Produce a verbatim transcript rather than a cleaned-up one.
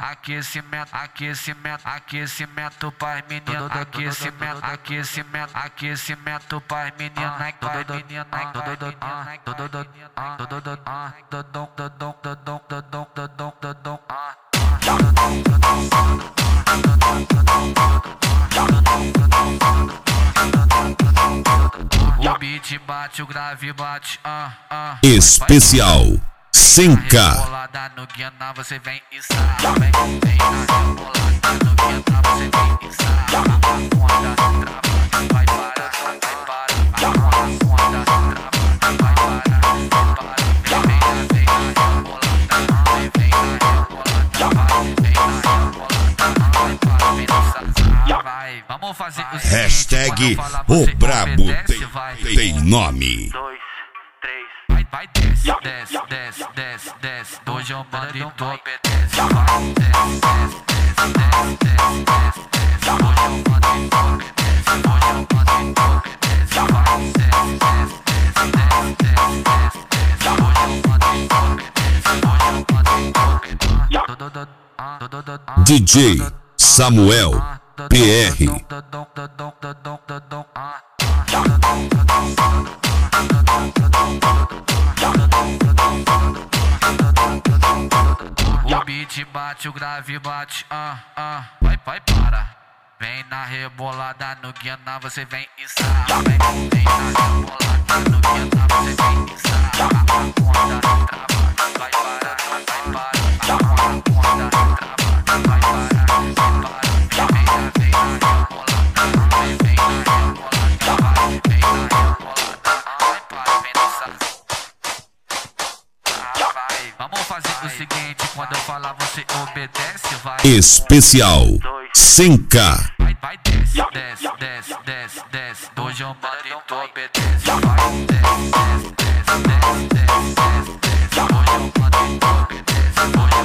aquecimento, aquecimento, aquecimento pras meninas, aquecimento, aquecimento, aquecimento pras meninas, pras meninas, o beat bate, o grave bate, ah, ah. Especial Senka. Rebolada no guiana, você vem e sabe. Vem, vem na rebolada no guiana, você vem e sabe. A onda trava, vai parar, vai parar. A onda trava, vai parar, vai parar. Vem, vem na, vem na rebolada, vem, vem na rebolada, vai, vem na rebolada, vai parar, vem nessa, vai. Vamos fazer o seguinte, Hashtag quando eu falar, o você brabo obedece, tem, vai. tem nome. Dois, três, vai, vai, desce, desce, desce, desce, desce. Hoje eu mando e tu obedece, vai, desce, desce, desce, desce, desce, desce. Hoje eu mando e tu obedece, hoje eu mando e tu obedece, vai, desce, desce, desce, desce, desce, desce. Hoje eu mando e tu obedece, hoje eu mando e tu obedece. D J Samuel P R. O beat bate, o grave bate, ah, ah, vai, vai, para. Vem na rebolada no guiana, você vem e sabe. Vem, vem na rebolada no guiana, você vem e sabe. A onda trava, vai parar, vai parar. A onda trava, vai parar, vai parar. Vem na, vem na rebolada, vem, vem na rebolada, vai, vem na rebolada, vai parar, vem nessa. Vamos fazer o seguinte, quando eu falar você obedece, vai. Especial Senka. Vai, vai, desce, desce, desce, desce, desce. Hoje eu mando e tu obedece, vai, desce, desce, desce, desce, desce, desce. Hoje eu mando e tu obedece, hoje